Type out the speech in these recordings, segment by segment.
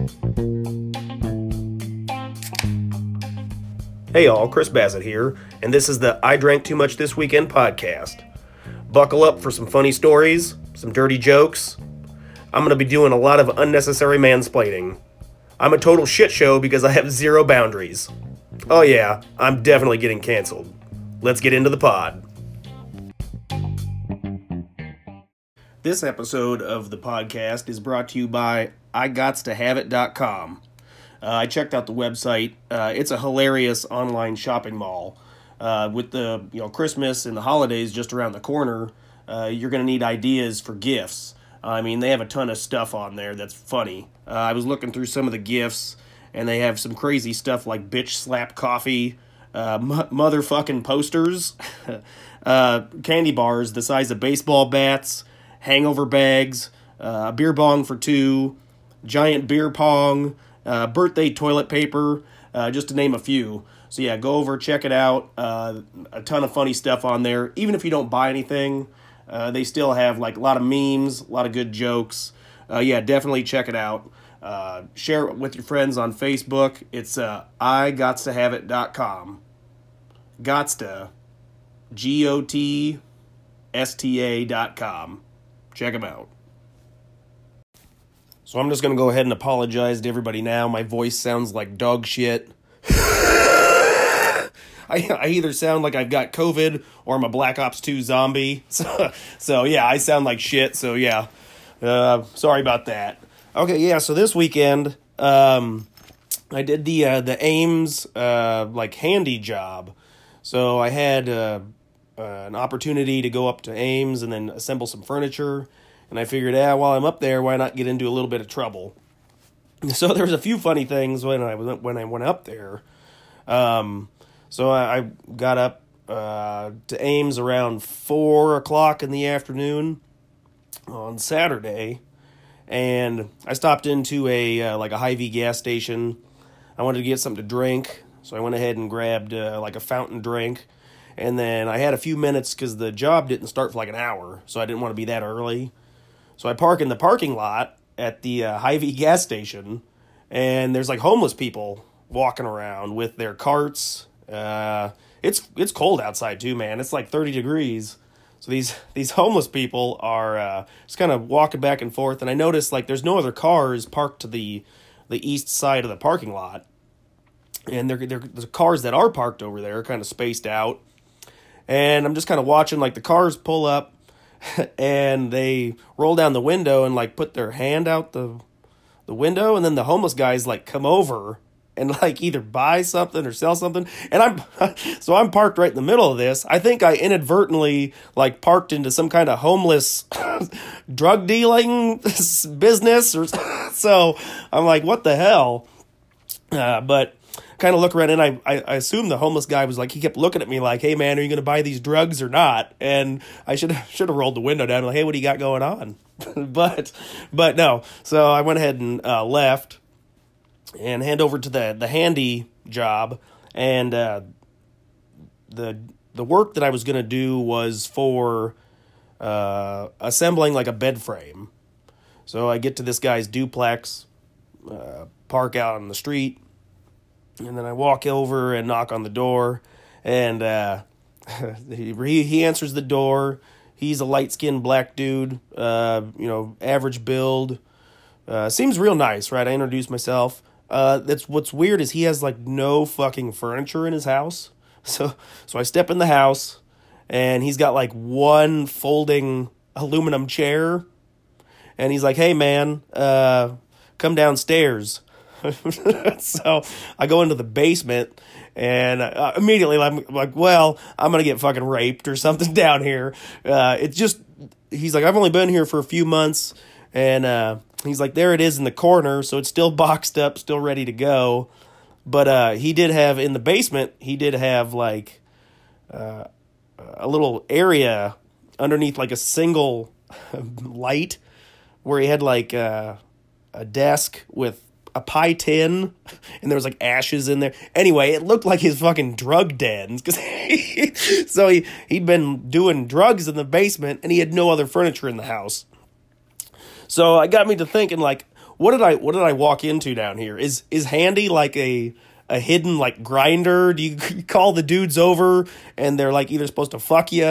Hey y'all, Chris Bassett here, and this is the I Drank Too Much This Weekend podcast. Buckle up for some funny stories, some dirty jokes. I'm going to be doing a lot of unnecessary mansplaining. I'm a total shit show because I have zero boundaries. Oh yeah, I'm definitely getting canceled. Let's get into the pod. This episode of the podcast is brought to you by IGotsToHaveIt.com. I checked out the website. It's a hilarious online shopping mall. With the Christmas and the holidays just around the corner, you're going to need ideas for gifts. I mean, they have a ton of stuff on there that's funny. I was looking through some of the gifts, and they have some crazy stuff like bitch slap coffee, motherfucking posters, candy bars the size of baseball bats, hangover bags, a beer bong for two, giant beer pong, birthday toilet paper, just to name a few. So yeah, go over, check it out. A ton of funny stuff on there. Even if you don't buy anything, they still have like a lot of memes, a lot of good jokes. Yeah, definitely check it out. Share it with your friends on Facebook. It's IGotsToHaveIt.com. Gotsta, GOTSTA.com. Check them out. So I'm just going to go ahead and apologize to everybody now. My voice sounds like dog shit. I either sound like I've got COVID or I'm a Black Ops 2 zombie. So yeah, I sound like shit. So yeah, sorry about that. Okay, yeah, so this weekend, I did the Ames, handy job. So I had an opportunity to go up to Ames and then assemble some furniture. And I figured, while I'm up there, why not get into a little bit of trouble? So there was a few funny things when I went up there. So I got up to Ames around 4 o'clock in the afternoon on Saturday, and I stopped into a Hy-Vee gas station. I wanted to get something to drink, so I went ahead and grabbed a fountain drink. And then I had a few minutes because the job didn't start for like an hour, so I didn't want to be that early. So I park in the parking lot at the Hy-Vee gas station, and there's like homeless people walking around with their carts. It's cold outside too, man. It's like 30 degrees. So these homeless people are just kind of walking back and forth, and I noticed like there's no other cars parked to the east side of the parking lot, and the cars that are parked over there are kind of spaced out. And I'm just kind of watching like the cars pull up, and they roll down the window and like put their hand out the window, and then the homeless guys like come over and like either buy something or sell something. And I'm parked right in the middle of this. I think I inadvertently like parked into some kind of homeless drug dealing business, or so I'm like, what the hell? But kind of look around, and I assume the homeless guy was like, he kept looking at me like, hey man, are you going to buy these drugs or not? And I should have rolled the window down, like, hey, what do you got going on? but no. So I went ahead and left and hand over to the handy job, and the work that I was going to do was for assembling like a bed frame. So I get to this guy's duplex, park out on the street, and then I walk over and knock on the door, and he answers the door. He's a light-skinned black dude, average build. Seems real nice, right? I introduced myself. That's what's weird is he has like no fucking furniture in his house. So I step in the house, and he's got like one folding aluminum chair, and he's like, "Hey man, come downstairs." So I go into the basement, and immediately I'm like, well, I'm going to get fucking raped or something down here. He's like, I've only been here for a few months, and he's like, there it is in the corner, so it's still boxed up, still ready to go. But he did have, in the basement, like a little area underneath like a single light where he had like a desk with a pie tin, and there was like ashes in there. Anyway, it looked like his fucking drug den, because he'd been doing drugs in the basement, and he had no other furniture in the house. So it got me to thinking, like, what did I walk into down here? Is Handy like a hidden like grinder? Do you call the dudes over and they're like either supposed to fuck you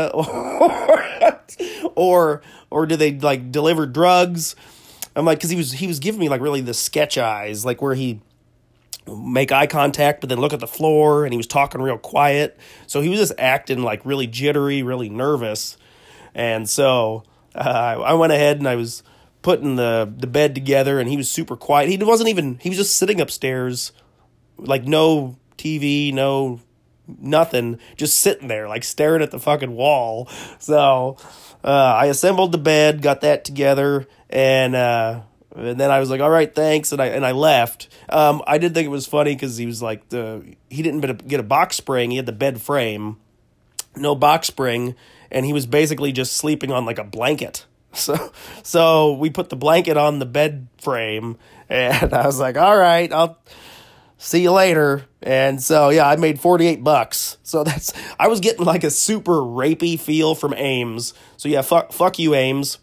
or do they like deliver drugs? I'm like, because he was giving me like really the sketch eyes, like where he make eye contact but then look at the floor, and he was talking real quiet, so he was just acting like really jittery, really nervous. And so I went ahead and I was putting the bed together, and he was super quiet. He was just sitting upstairs, like no TV, no nothing, just sitting there like staring at the fucking wall. So I assembled the bed, got that together, and then I was like, all right, thanks, and I left. I did think it was funny because he was like he didn't get a box spring. He had the bed frame, no box spring, and he was basically just sleeping on like a blanket. So we put the blanket on the bed frame, and I was like, all right, I'll see you later. And so, yeah, I made $48. So I was getting like a super rapey feel from Ames. So yeah, fuck you, Ames.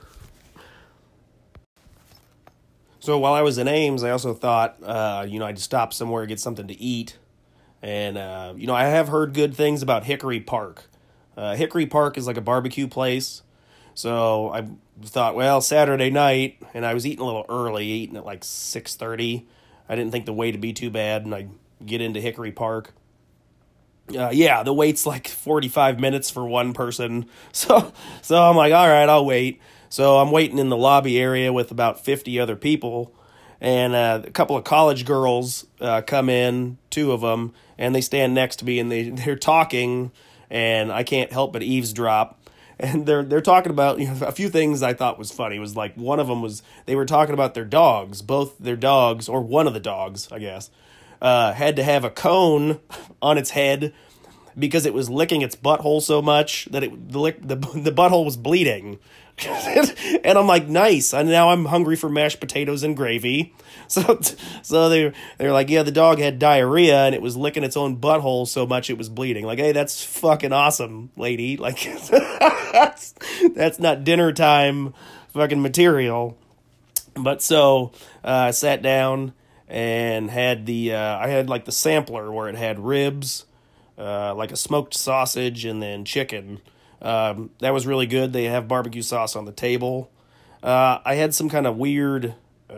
So while I was in Ames, I also thought, I'd stop somewhere, get something to eat. And, I have heard good things about Hickory Park. Hickory Park is like a barbecue place. So I thought, well, Saturday night, and I was eating a little early, eating at like 6:30. I didn't think the wait would be too bad, and I get into Hickory Park. The wait's like 45 minutes for one person. So I'm like, all right, I'll wait. So I'm waiting in the lobby area with about 50 other people, and a couple of college girls come in, two of them, and they stand next to me, and they're talking, and I can't help but eavesdrop. And they're talking about a few things I thought was funny. It was like one of them was they were talking about their dogs. Both their dogs, or one of the dogs, I guess, had to have a cone on its head because it was licking its butthole so much that the butthole was bleeding. And I'm like, nice. And now I'm hungry for mashed potatoes and gravy. So they're like, yeah, the dog had diarrhea and it was licking its own butthole so much it was bleeding. Like, hey, that's fucking awesome, lady. Like, that's not dinner time fucking material. But so I sat down and had I had like the sampler where it had ribs, like a smoked sausage, and then chicken. That was really good. They have barbecue sauce on the table. I had some kind of weird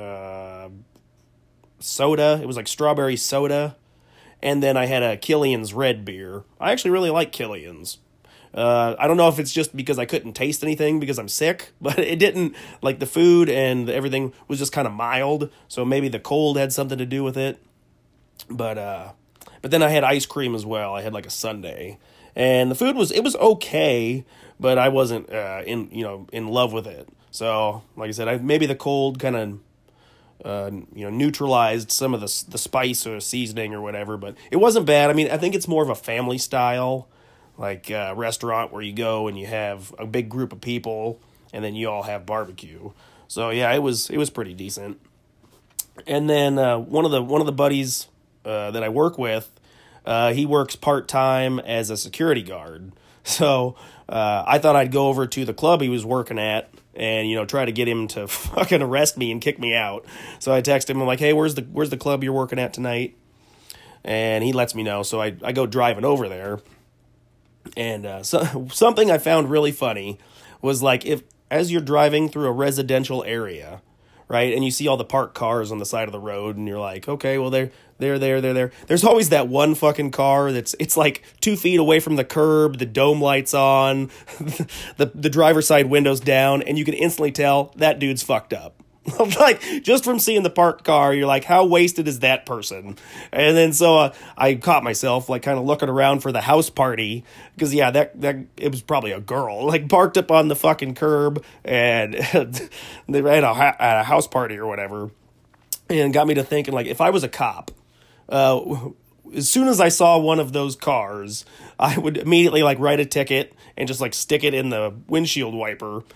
soda. It was like strawberry soda. And then I had a Killian's red beer. I actually really like Killian's. I don't know if it's just because I couldn't taste anything because I'm sick, but it didn't, like the food and everything was just kind of mild. So maybe the cold had something to do with it. But then I had ice cream as well. I had like a sundae. And the food was okay, but I wasn't in love with it. So, like I said, maybe the cold kind of neutralized some of the spice or seasoning or whatever, but it wasn't bad. I mean, I think it's more of a family style, like restaurant where you go and you have a big group of people and then you all have barbecue. So yeah, it was pretty decent. And then one of the buddies that I work with, he works part-time as a security guard. So I thought I'd go over to the club he was working at and, try to get him to fucking arrest me and kick me out. So I text him, I'm like, hey, where's the club you're working at tonight? And he lets me know. So I go driving over there. And something I found really funny was like as you're driving through a residential area, right, and you see all the parked cars on the side of the road, and you're like, okay, well, they're there. There's always that one fucking car it's like 2 feet away from the curb, the dome lights on, the driver's side windows down, and you can instantly tell that dude's fucked up. Like, just from seeing the parked car, you're like, how wasted is that person? And then so I caught myself, like, kind of looking around for the house party, because, yeah, that it was probably a girl, like, parked up on the fucking curb, and they were at a house party or whatever, and got me to thinking, like, if I was a cop, as soon as I saw one of those cars, I would immediately, like, write a ticket and just, like, stick it in the windshield wiper.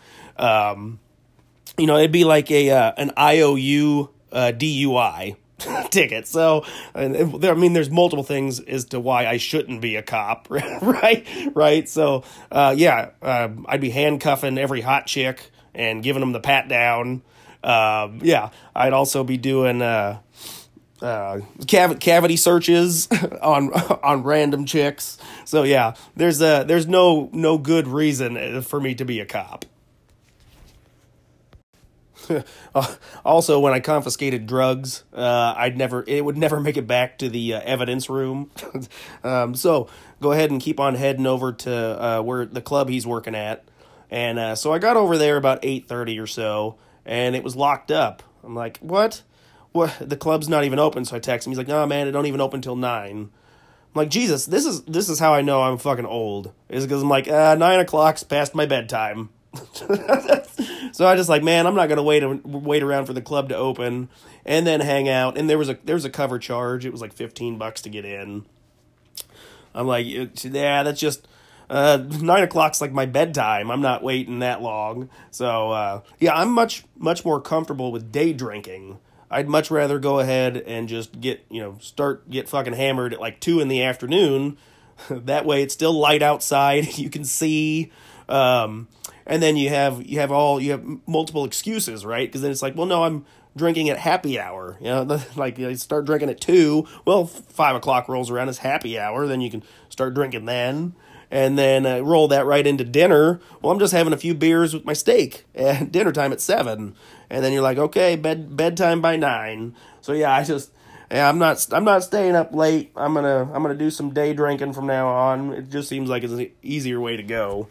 It'd be like an IOU DUI ticket. So, there's multiple things as to why I shouldn't be a cop, right? So, I'd be handcuffing every hot chick and giving them the pat down, Yeah, I'd also be doing cavity searches on random chicks. So yeah, there's no good reason for me to be a cop. Also, when I confiscated drugs, it would never make it back to the evidence room. So go ahead and keep on heading over to where the club he's working at. And so I got over there about 8:30 or so, and it was locked up. I'm like, what? What? The club's not even open. So I text him. He's like, no, man, it don't even open till 9. I'm like, Jesus, this is how I know I'm fucking old. Is because I'm like, 9 o'clock's past my bedtime. So I just like, man, I'm not gonna wait around for the club to open and then hang out. And there was a cover charge. It was like $15 to get in. I'm like, yeah, that's just 9 o'clock's like my bedtime. I'm not waiting that long. So yeah, I'm much more comfortable with day drinking. I'd much rather go ahead and just get fucking hammered at like 2 p.m. That way it's still light outside. You can see. And then you have multiple excuses, right? Because then it's like, well, no, I'm drinking at happy hour. Like you start drinking at 2. Well, 5 o'clock rolls around, it's happy hour. Then you can start drinking then, and then roll that right into dinner. Well, I'm just having a few beers with my steak and dinner time at 7, and then you're like, okay, bedtime by 9. So yeah, I'm not staying up late. I'm gonna do some day drinking from now on. It just seems like it's an easier way to go.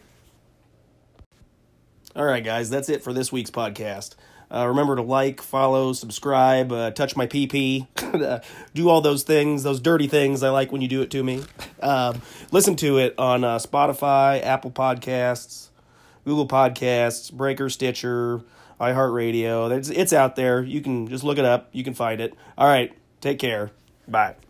All right, guys, that's it for this week's podcast. Remember to like, follow, subscribe, touch my pee-pee, do all those things, those dirty things I like when you do it to me. Listen to it on Spotify, Apple Podcasts, Google Podcasts, Breaker, Stitcher, iHeartRadio. It's out there. You can just look it up. You can find it. All right, take care. Bye.